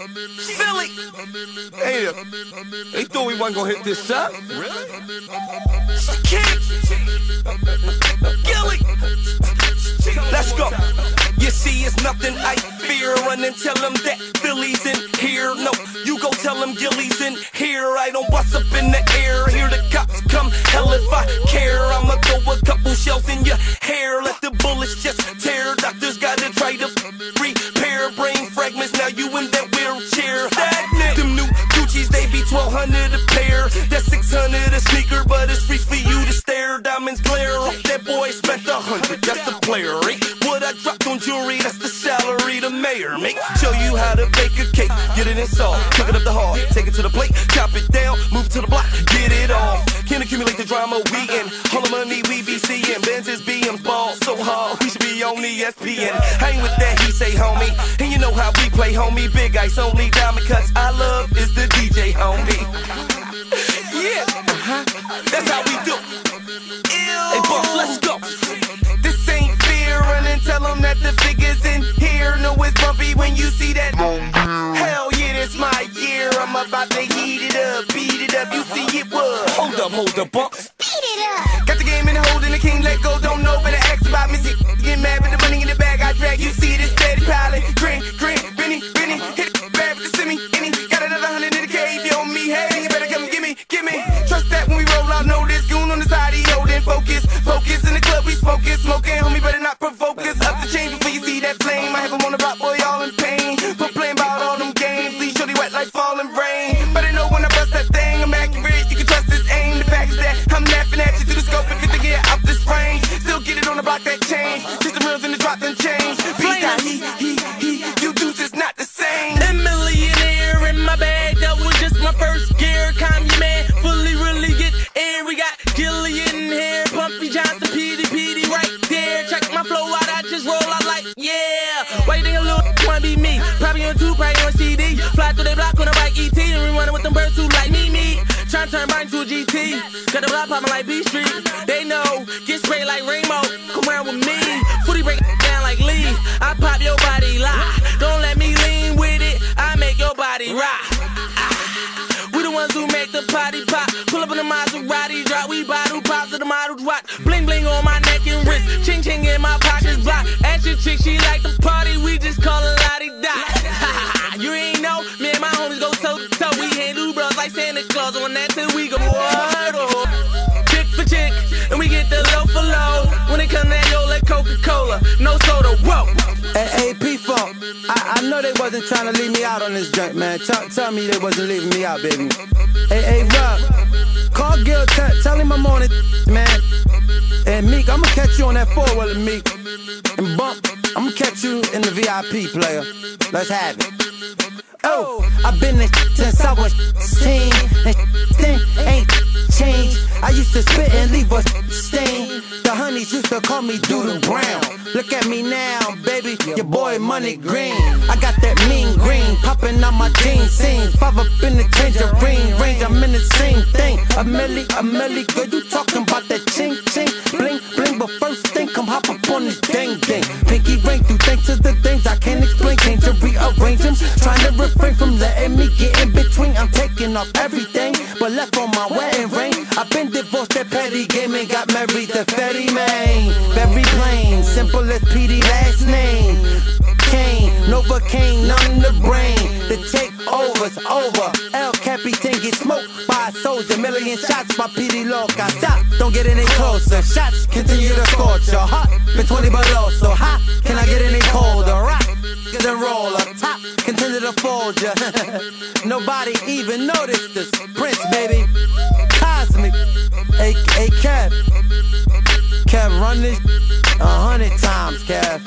Philly. Hey, they thought we wasn't gonna hit this shot. Really? King. Gilly. Let's go. You see, it's nothing I fear. Run and tell them that Philly's in here. No, you go tell them Gilly's in here. I don't bust up in the air. Here the cops come. Hell if I care. I'ma throw a couple shells in your hair. Let the bullets just tear. Doctors gotta try to repair brain fragments. Now you in that wheelchair. Stagnant. Them new Gucci's, they be 1,200 a pair. That's 600 a sneaker, but it's free for you to stare. Diamonds glare off that boy spent 100. That's the player, right? What I dropped on jewelry, that's the salary the mayor make. Show you how to bake a cake, get it installed, cook it up the hard, take it to the plate, chop it down, move to the block, get it off. Can't accumulate the drama we in, all the money we be seeing. Benz's BM's ball so hard, we should be on ESPN. Hang with that, he say homie, and you know how we play homie. Big ice only, diamond cuts I love is the DJ homie. Yeah, that's how we do. Hey boss, let's go. This ain't fear, run and tell them that the figures in here. Know it's bumpy when you see that. Hell yeah, this my year. I'm about to heat it up, beat it up. You see it was. Hold up, bump. Speed it up. Got the game in the hold and the king let go. Don't know, better ask about me. See, get mad with the money in the bag. I drag. You see this steady piling. Grin, Benny, hit it bad with the semi. Any got another 100 in the cave. You on me, hey, you better come give me. Trust that when we roll out, know this goon on the side. He holding focus in the club. We smoking, homie, better not provoke us. Up the chain before you see that flame. I have him on the block, boy, all in pain. But playing about all them games, leave shorty wet like falling rain. Better know when I bust that thing, I'm accurate. You can trust this aim. The fact is that I'm laughing at you through the scope if you think you're out this range. Still get it on the block that change. Just the reels in the drop and change. He, you dudes is not the same. A millionaire in my bag, that was just my first gear. Calm your man, fully really get in. We got Gillian here, Pumpy Johnson, PD right there. Check my flow out, I just roll out like, yeah. Why you think a little wanna be me? Probably on 2, probably on CD. Fly through the block on a bike ET, and we running with them birds who like me. Tryna turn mine to a GT. Got the block poppin' like B Street. They know, get sprayed like Rainbow. Come around with me. Footy break down like Lee. I pop your body lie. Don't let me lean with it. I make your body rock. We the ones who make the party pop. Pull up in the Maserati drop. We bottle pops to the models watch. Bling bling on my neck and wrist. Ching ching in my pockets block. Ask your chick, she like the party. We just call it la-di-da. You ain't know, me and my homies go toe to toe. We handle bros like Santa Claus. On that till we go what? Chick for chick, and we get the low for low. When it come to that, yo, like Coca-Cola, no soda, whoa. Hey, P-Funk, I know they wasn't trying to leave me out on this joint, man. Tell me they wasn't leaving me out, baby. Hey, Rob, call Gil, tell him I'm on it, man. And Meek, I'ma catch you on that 4-wheeler, Meek. And Bump, I'ma catch you in the VIP, player. Let's have it. Oh, I've been in since I was 16, and thing ain't changed. I used to spit and leave a stain. The honeys used to call me Doodle Brown. Look at me now, baby, your boy Money Green. I got that mean green, popping out my jeans scene. 5 up in the tangerine range, I'm in the same thing. A milli, girl, you talking about that ching, bling, bling. But first thing, come hop up on this ding. Pinky ring through thanks to the things I can't explain. Change and rearrange them, trying to refrain from letting me get in between. I'm taking off everything, but left on my wedding ring. I've been divorced, that petty game, and got married to Fetty Man. Very plain, simple as PD last name. Kane, Novocaine, none the brain. The takeover's over. El Capitan get smoked by a soldier. $1,000,000 shots by PD Loca. Stop, don't get any closer. Shots continue to scorch your hot. Been 20 below, so hot. Can I get any colder? Rock, get a roller. Top, continue to fold ya. Nobody even noticed this. Prince, baby. Cosmic. Hey, Kev. Kev, run this 100 times, Kev.